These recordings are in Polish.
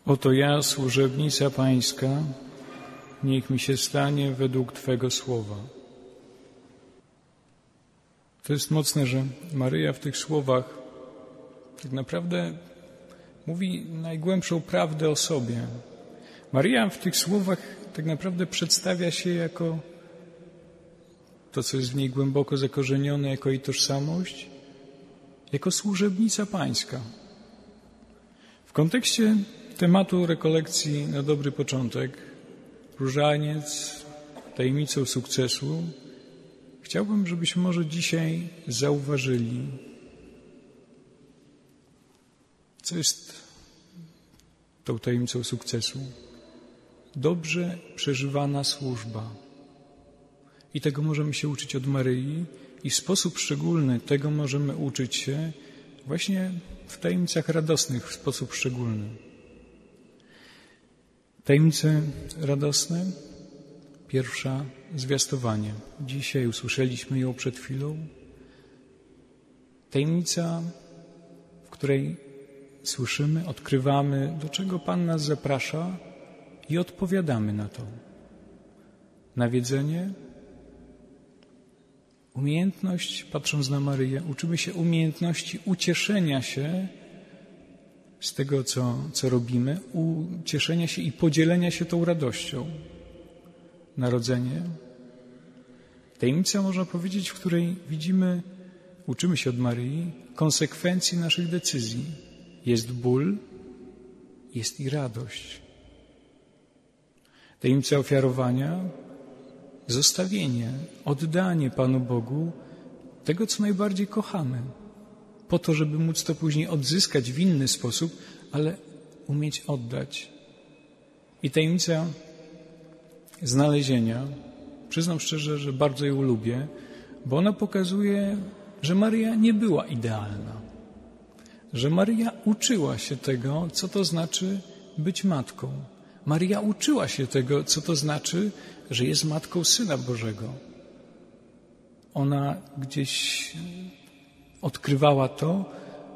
Oto ja, służebnica Pańska, niech mi się stanie według Twego słowa. To jest mocne, że Maryja w tych słowach tak naprawdę mówi najgłębszą prawdę o sobie. Maryja w tych słowach tak naprawdę przedstawia się jako to, co jest w niej głęboko zakorzenione, jako jej tożsamość, jako służebnica Pańska. W kontekście tematu rekolekcji na dobry początek, różaniec tajemnicą sukcesu, chciałbym, żebyśmy może dzisiaj zauważyli, co jest tą tajemnicą sukcesu. Dobrze przeżywana służba. I tego możemy się uczyć od Maryi i w sposób szczególny tego możemy uczyć się właśnie w tajemnicach radosnych w sposób szczególny. Tajemnice radosne, pierwsza, zwiastowanie. Dzisiaj usłyszeliśmy ją przed chwilą. Tajemnica, w której słyszymy, odkrywamy, do czego Pan nas zaprasza i odpowiadamy na to. Nawiedzenie, umiejętność, patrząc na Maryję, uczymy się umiejętności ucieszenia się z tego, co robimy, ucieszenia się i podzielenia się tą radością. Narodzenie. Tajemnica, można powiedzieć, w której widzimy, uczymy się od Maryi, konsekwencji naszych decyzji. Jest ból, jest i radość. Tajemnica ofiarowania, zostawienie, oddanie Panu Bogu tego, co najbardziej kochamy, po to, żeby móc to później odzyskać w inny sposób, ale umieć oddać. I tajemnica znalezienia, przyznam szczerze, że bardzo ją lubię, bo ona pokazuje, że Maryja nie była idealna, że Maryja uczyła się tego, co to znaczy być matką. Maryja uczyła się tego, co to znaczy, że jest matką Syna Bożego. Ona gdzieś odkrywała to,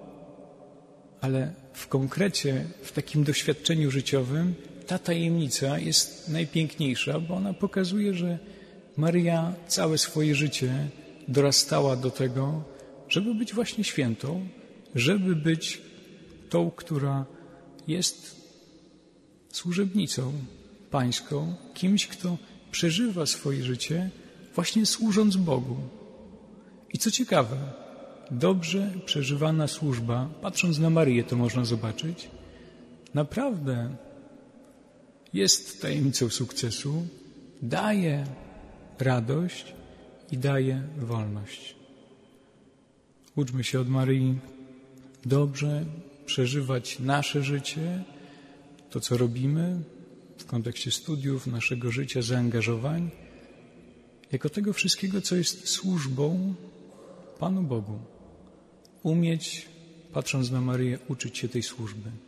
ale w konkrecie, w takim doświadczeniu życiowym ta tajemnica jest najpiękniejsza, bo ona pokazuje, że Maryja całe swoje życie dorastała do tego, żeby być właśnie świętą, żeby być tą, która jest służebnicą Pańską, kimś, kto przeżywa swoje życie właśnie służąc Bogu. I co ciekawe, dobrze przeżywana służba, patrząc na Maryję to można zobaczyć, naprawdę jest tajemnicą sukcesu, daje radość i daje wolność. Uczmy się od Maryi dobrze przeżywać nasze życie, to co robimy w kontekście studiów, naszego życia, zaangażowań, jako tego wszystkiego, co jest służbą Panu Bogu. Umieć, patrząc na Maryję, uczyć się tej służby.